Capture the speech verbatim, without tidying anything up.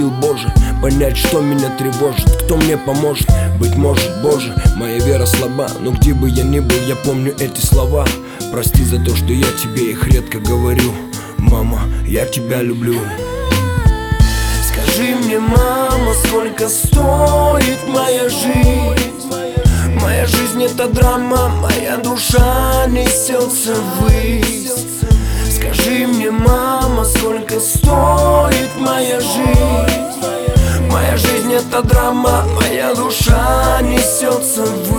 Боже, понять, что меня тревожит, кто мне поможет. Быть может, Боже, моя вера слаба, но где бы я ни был, я помню эти слова. Прости за то, что я тебе их редко говорю. Мама, я тебя люблю. Скажи мне, мама, сколько стоит моя жизнь? Моя жизнь это драма, моя душа несется ввысь. Скажи мне, мама, сколько стоит моя жизнь? Моя жизнь это драма, моя душа несется ввысь.